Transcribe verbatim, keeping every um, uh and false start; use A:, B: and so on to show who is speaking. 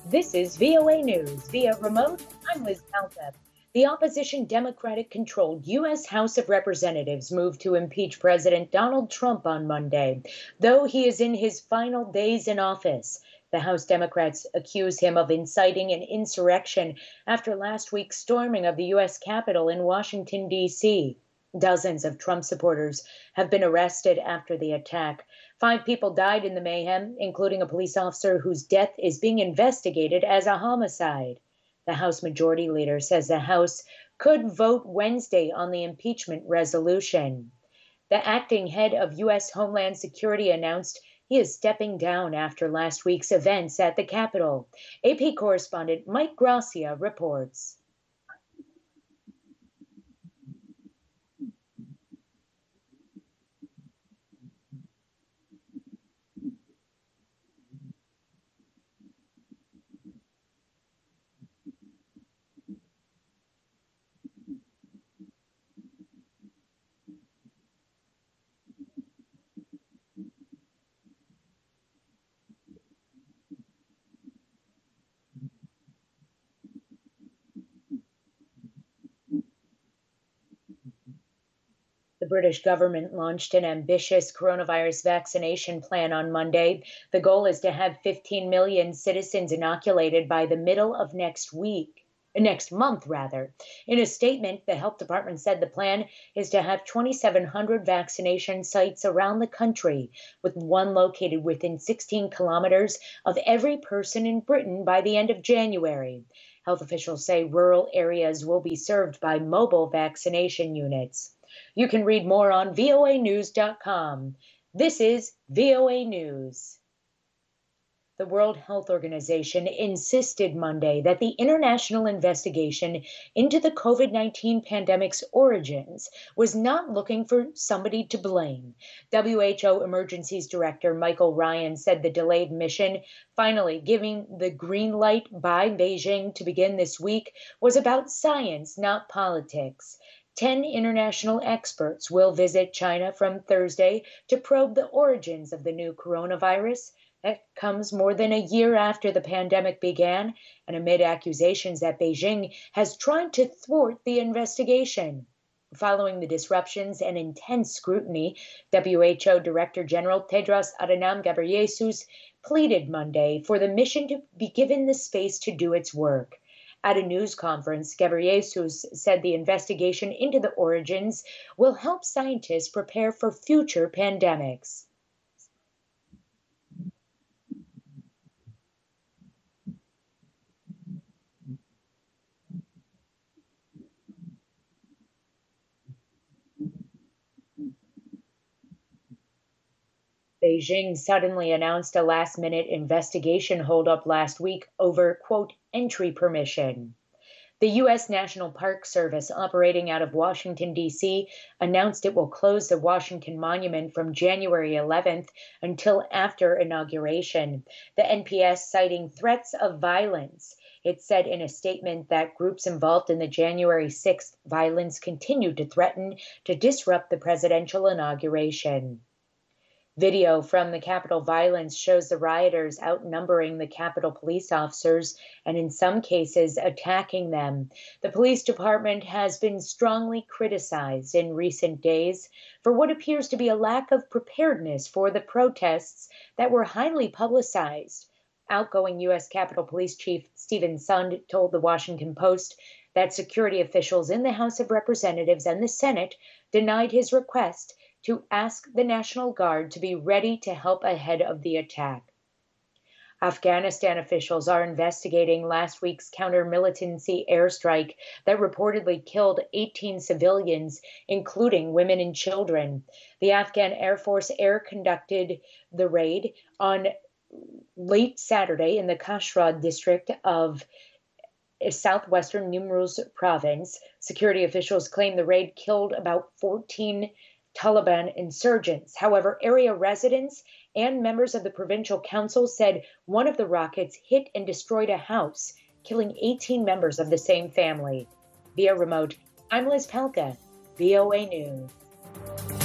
A: This is V O A News. Via remote, I'm Liz Palka. The opposition Democratic-controlled U S House of Representatives moved to impeach President Donald Trump on Monday, though he is in his final days in office. The House Democrats accuse him of inciting an insurrection after last week's storming of the U S Capitol in Washington, D C Dozens of Trump supporters have been arrested after the attack. Five people died in the mayhem, including a police officer whose death is being investigated as a homicide. The House Majority Leader says the House could vote Wednesday on the impeachment resolution. The acting head of U S Homeland Security announced he is stepping down after last week's events at the Capitol. A P correspondent Mike Gracia reports. The British government launched an ambitious coronavirus vaccination plan on Monday. The goal is to have fifteen million citizens inoculated by the middle of next week. Next month, rather. In a statement, the health department said the plan is to have twenty-seven hundred vaccination sites around the country, with one located within sixteen kilometers of every person in Britain by the end of January. Health officials say rural areas will be served by mobile vaccination units. You can read more on V O A news dot com. This is V O A News. The World Health Organization insisted Monday that the international investigation into the COVID nineteen pandemic's origins was not looking for somebody to blame. W H O Emergencies Director Michael Ryan said the delayed mission, finally giving the green light by Beijing to begin this week, was about science, not politics. Ten international experts will visit China from Thursday to probe the origins of the new coronavirus. That comes more than a year after the pandemic began and amid accusations that Beijing has tried to thwart the investigation. Following the disruptions and intense scrutiny, W H O Director General Tedros Adhanom Ghebreyesus pleaded Monday for the mission to be given the space to do its work. At a news conference, Ghebreyesus said the investigation into the origins will help scientists prepare for future pandemics. Beijing suddenly announced a last-minute investigation holdup last week over, quote, entry permission. The U S National Park Service, operating out of Washington, D C, announced it will close the Washington Monument from January eleventh until after inauguration, the N P S citing threats of violence. It said in a statement that groups involved in the January sixth violence continued to threaten to disrupt the presidential inauguration. Video from the Capitol violence shows the rioters outnumbering the Capitol police officers and in some cases attacking them. The police department has been strongly criticized in recent days for what appears to be a lack of preparedness for the protests that were highly publicized. Outgoing U S Capitol Police Chief Stephen Sund told the Washington Post that security officials in the House of Representatives and the Senate denied his request to ask the National Guard to be ready to help ahead of the attack. Afghanistan officials are investigating last week's counter-militancy airstrike that reportedly killed eighteen civilians, including women and children. The Afghan Air Force Air conducted the raid on late Saturday in the Kashrad district of southwestern Nimruz province. Security officials claim the raid killed about fourteen Taliban insurgents. However, area residents and members of the provincial council said one of the rockets hit and destroyed a house, killing eighteen members of the same family. Via remote, I'm Liz Palka, V O A News.